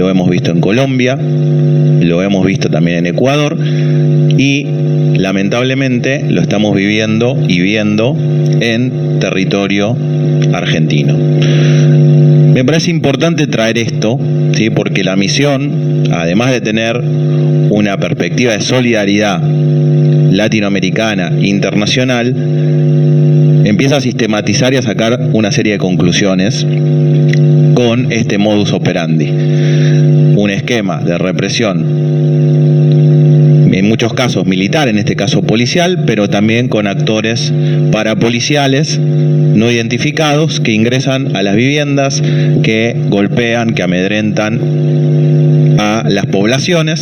lo hemos visto en Colombia, lo hemos visto también en Ecuador y lamentablemente lo estamos viviendo y viendo en territorio argentino. Me parece importante traer esto, ¿sí? Porque la misión, además de tener una perspectiva de solidaridad latinoamericana e internacional, empieza a sistematizar y a sacar una serie de conclusiones con este modus operandi. Un esquema de represión, en muchos casos militar, en este caso policial, pero también con actores parapoliciales no identificados que ingresan a las viviendas, que golpean, que amedrentan a las poblaciones